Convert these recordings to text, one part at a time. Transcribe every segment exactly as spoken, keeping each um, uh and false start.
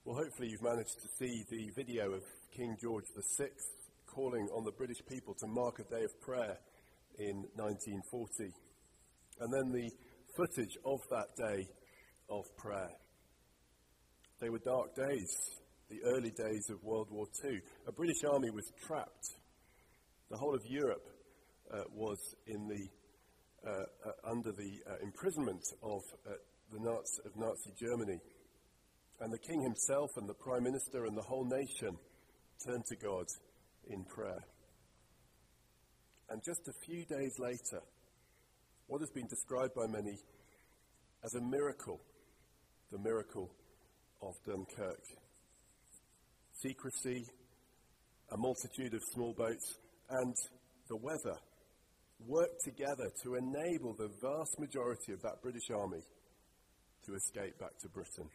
Well, hopefully you've managed to see the video of King George the Sixth calling on the British people to mark a day of prayer in nineteen forty. And then the footage of that day of prayer. They were dark days, the early days of World War Two. A British army was trapped. The whole of Europe uh, was in the uh, uh, under the uh, imprisonment of uh, the Nazi, of Nazi Germany. And the king himself and the prime minister and the whole nation turned to God in prayer. And just a few days later, what has been described by many as a miracle, the miracle of Dunkirk. Secrecy, a multitude of small boats, and the weather worked together to enable the vast majority of that British army to escape back to Britain.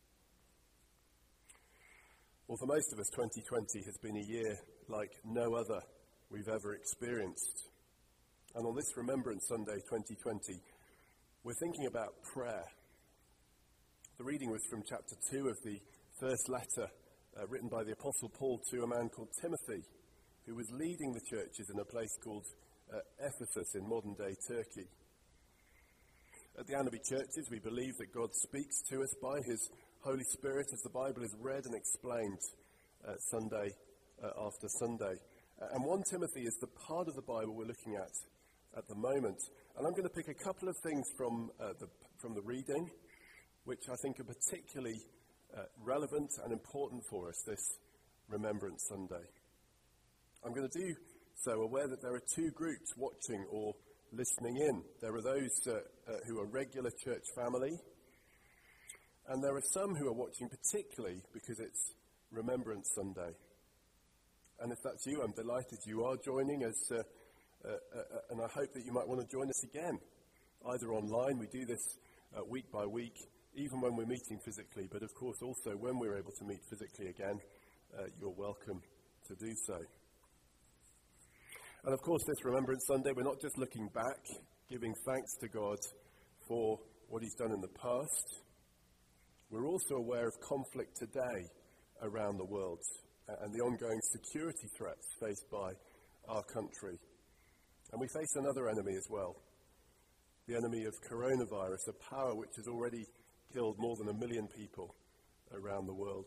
Well, for most of us, twenty twenty has been a year like no other we've ever experienced. And on this Remembrance Sunday twenty twenty, we're thinking about prayer. The reading was from chapter two of the first letter uh, written by the Apostle Paul to a man called Timothy, who was leading the churches in a place called uh, Ephesus in modern-day Turkey. At the Annaby churches, we believe that God speaks to us by his Holy Spirit as the Bible is read and explained uh, Sunday uh, after Sunday. Uh, and First Timothy is the part of the Bible we're looking at at the moment. And I'm going to pick a couple of things from uh, the from the reading, which I think are particularly uh, relevant and important for us this Remembrance Sunday. I'm going to do so aware that there are two groups watching or listening in. There are those uh, uh, who are regular church family, and there are some who are watching particularly because it's Remembrance Sunday. And if that's you, I'm delighted you are joining us, uh, uh, uh, and I hope that you might want to join us again, either online. We do this uh, week by week, even when we're meeting physically, but of course also when we're able to meet physically again, uh, you're welcome to do so. And of course, this Remembrance Sunday, we're not just looking back, giving thanks to God for what he's done in the past. We're also aware of conflict today around the world and the ongoing security threats faced by our country. And we face another enemy as well, the enemy of coronavirus, a power which has already killed more than a million people around the world.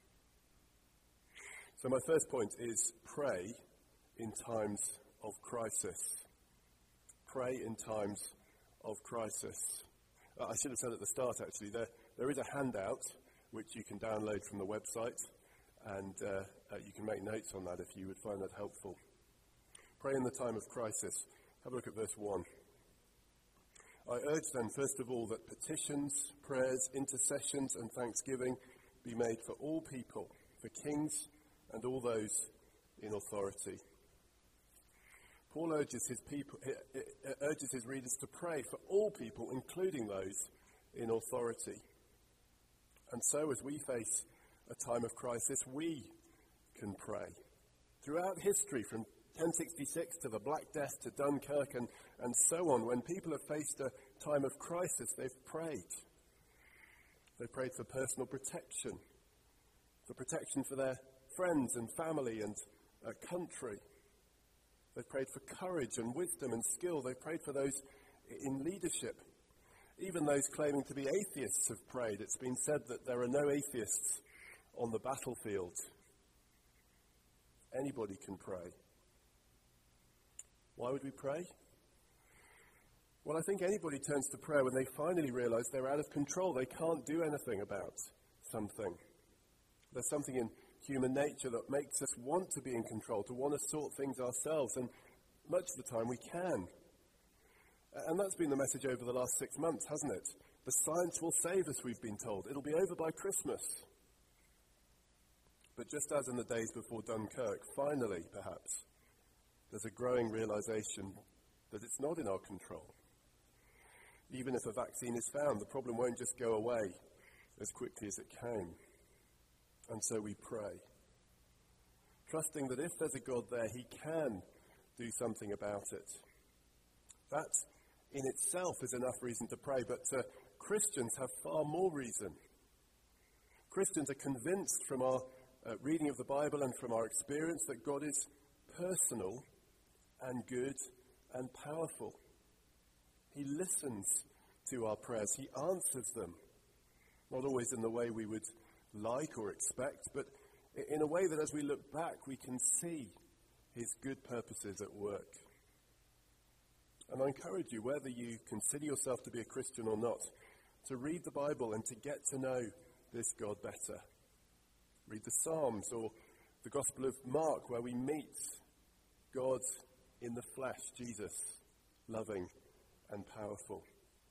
So my first point is pray in times of crisis. Pray in times of crisis. Uh, I should have said at the start, actually, there, there is a handout which you can download from the website, and uh, uh, you can make notes on that if you would find that helpful. Pray in the time of crisis. Have a look at verse one. I urge then, first of all, that petitions, prayers, intercessions, and thanksgiving be made for all people, for kings and all those in authority. Paul urges his people, urges his readers to pray for all people, including those in authority. And so, as we face a time of crisis, we can pray. Throughout history, from ten sixty-six to the Black Death to Dunkirk and, and so on, when people have faced a time of crisis, they've prayed. They prayed for personal protection, for protection for their friends and family and uh, country. They've prayed for courage and wisdom and skill. They've prayed for those in leadership. Even those claiming to be atheists have prayed. It's been said that there are no atheists on the battlefield. Anybody can pray. Why would we pray? Well, I think anybody turns to prayer when they finally realize they're out of control. They can't do anything about something. There's something in human nature that makes us want to be in control, to want to sort things ourselves, and much of the time we can. And that's been the message over the last six months, hasn't it? The science will save us, we've been told. It'll be over by Christmas. But just as in the days before Dunkirk, finally, perhaps, there's a growing realization that it's not in our control. Even if a vaccine is found, the problem won't just go away as quickly as it came. And so we pray, trusting that if there's a God there, he can do something about it. That in itself is enough reason to pray, but uh, Christians have far more reason. Christians are convinced from our uh, reading of the Bible and from our experience that God is personal and good and powerful. He listens to our prayers. He answers them, not always in the way we would like or expect, but in a way that as we look back, we can see his good purposes at work. And I encourage you, whether you consider yourself to be a Christian or not, to read the Bible and to get to know this God better. Read the Psalms or the Gospel of Mark, where we meet God in the flesh, Jesus, loving and powerful.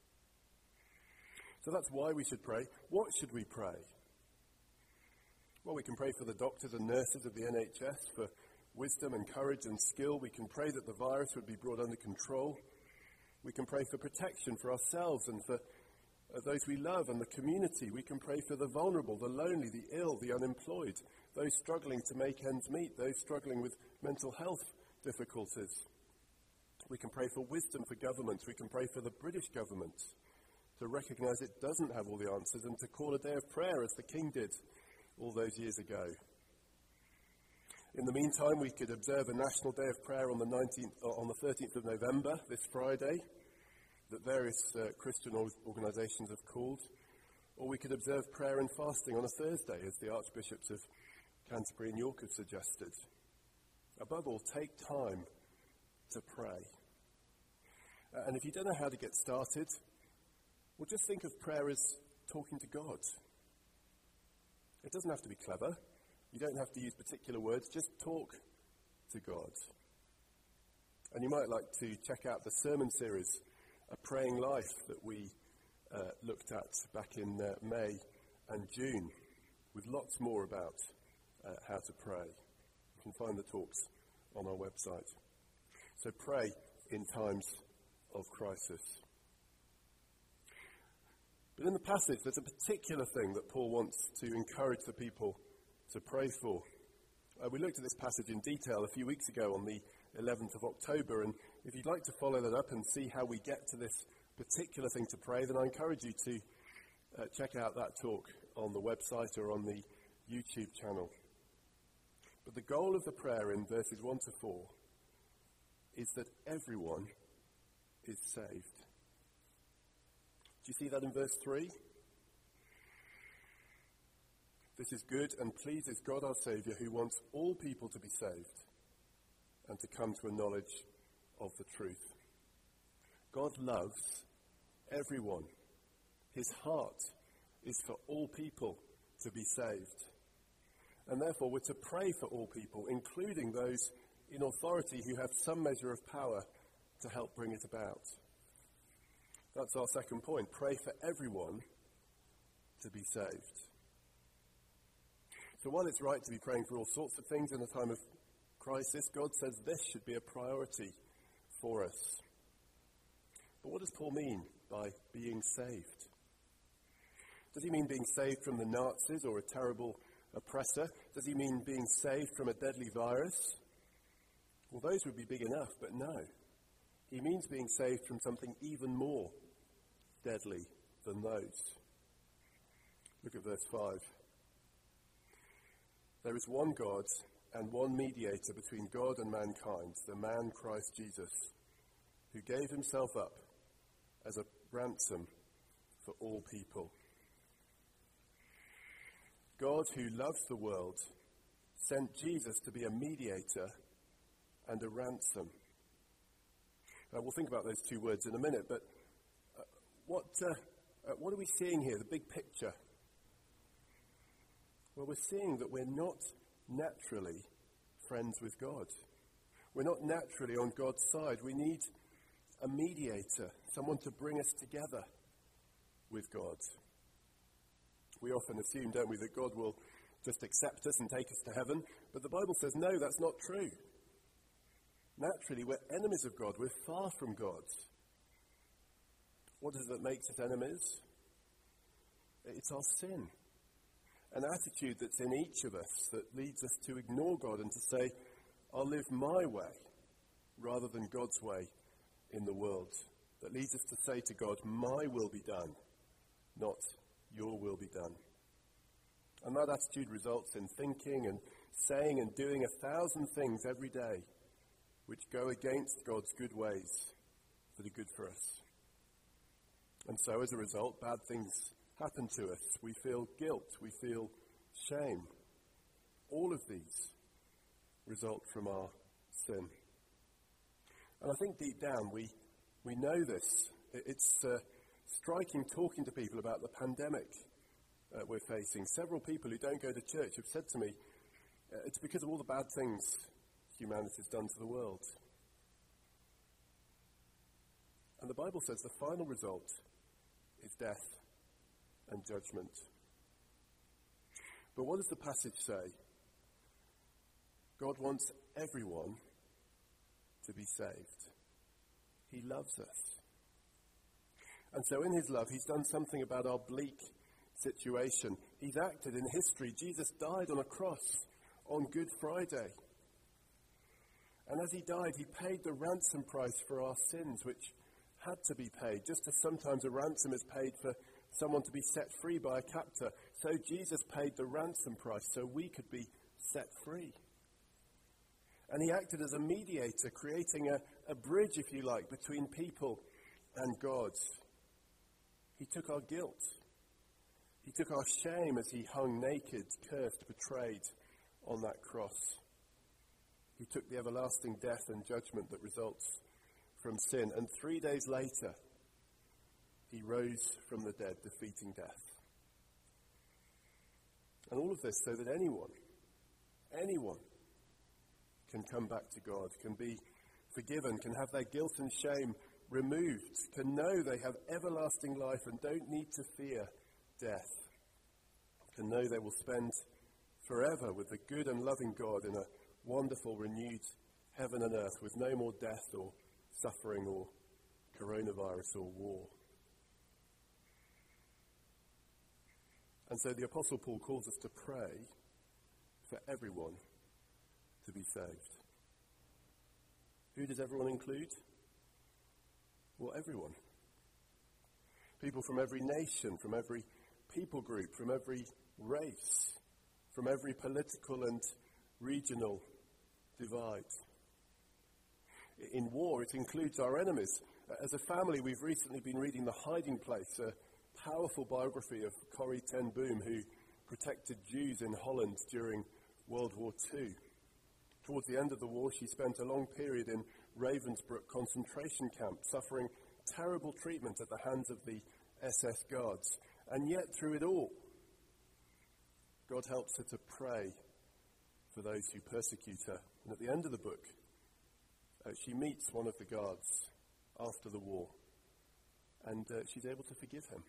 So that's why we should pray. What should we pray? Well, we can pray for the doctors and nurses of the N H S, for wisdom and courage and skill. We can pray that the virus would be brought under control. We can pray for protection for ourselves and for uh, those we love and the community. We can pray for the vulnerable, the lonely, the ill, the unemployed, those struggling to make ends meet, those struggling with mental health difficulties. We can pray for wisdom for governments. We can pray for the British government to recognise it doesn't have all the answers and to call a day of prayer as the King did all those years ago. In the meantime, we could observe a National Day of Prayer on the nineteenth, on the thirteenth of November, this Friday, that various uh, Christian organisations have called. Or we could observe prayer and fasting on a Thursday, as the Archbishops of Canterbury and York have suggested. Above all, take time to pray. Uh, and if you don't know how to get started, well, just think of prayer as talking to God. It doesn't have to be clever. You don't have to use particular words. Just talk to God. And you might like to check out the sermon series, A Praying Life, that we uh, looked at back in uh, May and June, with lots more about uh, how to pray. You can find the talks on our website. So pray in times of crisis. But in the passage, there's a particular thing that Paul wants to encourage the people to pray for. Uh, we looked at this passage in detail a few weeks ago on the eleventh of October, and if you'd like to follow that up and see how we get to this particular thing to pray, then I encourage you to uh, check out that talk on the website or on the YouTube channel. But the goal of the prayer in verses one to four is that everyone is saved. Do you see that in verse three? This is good and pleases God our Saviour, who wants all people to be saved and to come to a knowledge of the truth. God loves everyone. His heart is for all people to be saved. And therefore we're to pray for all people, including those in authority who have some measure of power to help bring it about. That's our second point. Pray for everyone to be saved. So while it's right to be praying for all sorts of things in a time of crisis, God says this should be a priority for us. But what does Paul mean by being saved? Does he mean being saved from the Nazis or a terrible oppressor? Does he mean being saved from a deadly virus? Well, those would be big enough, but no. He means being saved from something even more deadly than those. Look at verse five. There is one God and one mediator between God and mankind, the man Christ Jesus, who gave himself up as a ransom for all people. God, who loves the world, sent Jesus to be a mediator and a ransom. Uh, we'll think about those two words in a minute, but uh, what, uh, uh, what are we seeing here, the big picture? Well, we're seeing that we're not naturally friends with God. We're not naturally on God's side. We need a mediator, someone to bring us together with God. We often assume, don't we, that God will just accept us and take us to heaven, but the Bible says, no, that's not true. Naturally, we're enemies of God. We're far from God. What is it that makes us enemies? It's our sin. An attitude that's in each of us that leads us to ignore God and to say, I'll live my way rather than God's way in the world. That leads us to say to God, my will be done, not your will be done. And that attitude results in thinking and saying and doing a thousand things every day which go against God's good ways that are good for us. And so as a result, bad things happen to us. We feel guilt. We feel shame. All of these result from our sin. And I think deep down we, we know this. It's uh, striking talking to people about the pandemic uh, we're facing. Several people who don't go to church have said to me, uh, it's because of all the bad things humanity's done to the world. And the Bible says the final result is death and judgment. But what does the passage say? God wants everyone to be saved. He loves us. And so in his love, he's done something about our bleak situation. He's acted in history. Jesus died on a cross on Good Friday. And as he died, he paid the ransom price for our sins, which had to be paid, just as sometimes a ransom is paid for someone to be set free by a captor. So Jesus paid the ransom price so we could be set free. And he acted as a mediator, creating a, a bridge, if you like, between people and God. He took our guilt. He took our shame as he hung naked, cursed, betrayed on that cross. He took the everlasting death and judgment that results from sin. And three days later, he rose from the dead, defeating death. And all of this so that anyone, anyone can come back to God, can be forgiven, can have their guilt and shame removed, can know they have everlasting life and don't need to fear death, can know they will spend forever with the good and loving God in a wonderful, renewed heaven and earth with no more death or suffering or coronavirus or war. And so the Apostle Paul calls us to pray for everyone to be saved. Who does everyone include? Well, everyone. People from every nation, from every people group, from every race, from every political and regional divide. In war, it includes our enemies. As a family, we've recently been reading The Hiding Place, a powerful biography of Corrie ten Boom, who protected Jews in Holland during World War Two. Towards the end of the war, she spent a long period in Ravensbrück concentration camp, suffering terrible treatment at the hands of the S S guards. And yet, through it all, God helps her to pray for those who persecute her. And at the end of the book, uh, she meets one of the guards after the war, and uh, she's able to forgive him.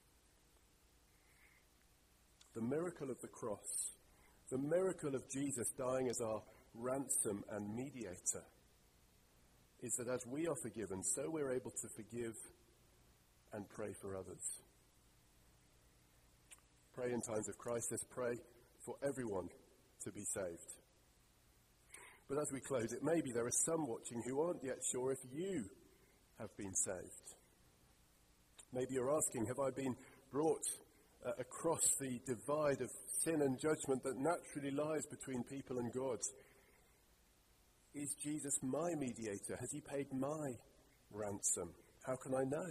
The miracle of the cross, the miracle of Jesus dying as our ransom and mediator, is that as we are forgiven, so we're able to forgive and pray for others. Pray in times of crisis. Pray for everyone to be saved. But as we close, it may be there are some watching who aren't yet sure if you have been saved. Maybe you're asking, have I been brought uh, across the divide of sin and judgment that naturally lies between people and God? Is Jesus my mediator? Has he paid my ransom? How can I know?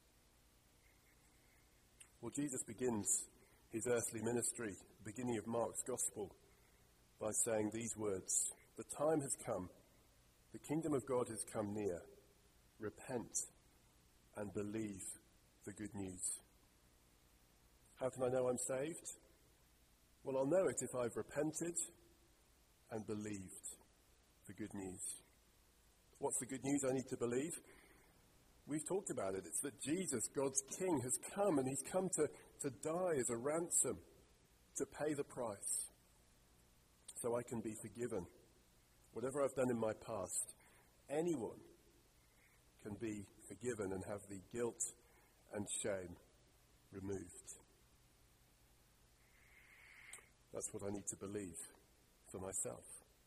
Well, Jesus begins his earthly ministry, beginning of Mark's Gospel, by saying these words: "The time has come, the kingdom of God has come near. Repent and believe the good news." How can I know I'm saved? Well, I'll know it if I've repented and believed the good news. What's the good news I need to believe? We've talked about it. It's that Jesus, God's King, has come, and he's come to, to die as a ransom, to pay the price, so I can be forgiven. Whatever I've done in my past, anyone can be forgiven and have the guilt and shame removed. That's what I need to believe for myself.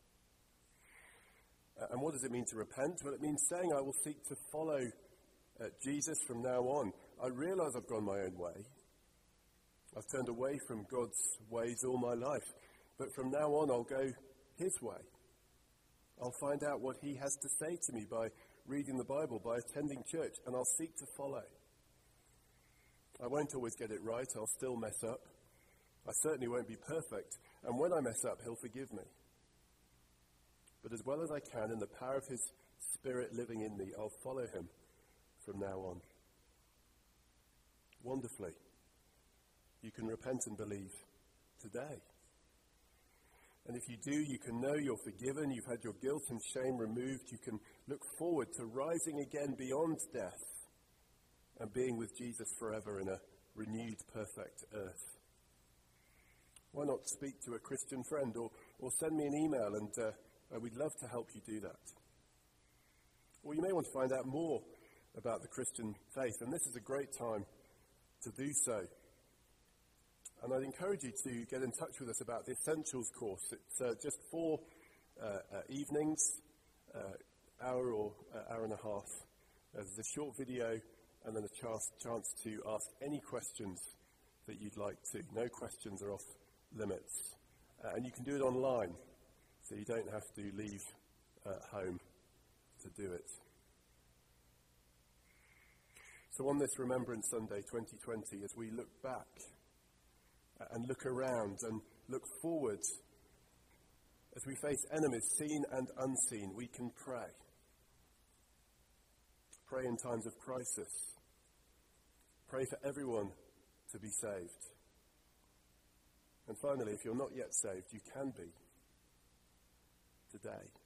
Uh, and what does it mean to repent? Well, it means saying I will seek to follow uh, Jesus from now on. I realize I've gone my own way. I've turned away from God's ways all my life, but from now on I'll go his way. I'll find out what he has to say to me by reading the Bible, by attending church, and I'll seek to follow. I won't always get it right. I'll still mess up. I certainly won't be perfect, and when I mess up, he'll forgive me. But as well as I can, in the power of his Spirit living in me, I'll follow him from now on. Wonderfully, you can repent and believe today. And if you do, you can know you're forgiven, you've had your guilt and shame removed, you can look forward to rising again beyond death and being with Jesus forever in a renewed, perfect earth. Why not speak to a Christian friend or, or send me an email, and uh, we'd love to help you do that. Or you may want to find out more about the Christian faith, and this is a great time to do so. And I'd encourage you to get in touch with us about the Essentials course. It's uh, just four uh, uh, evenings, uh, hour or uh, hour and a half. Uh, there's a short video and then a chance, chance to ask any questions that you'd like to. No questions are off limits. Uh, and you can do it online, so you don't have to leave uh, home to do it. So on this Remembrance Sunday twenty twenty, as we look back and look around and look forward, as we face enemies seen and unseen, we can pray. Pray in times of crisis. Pray for everyone to be saved. And finally, if you're not yet saved, you can be today.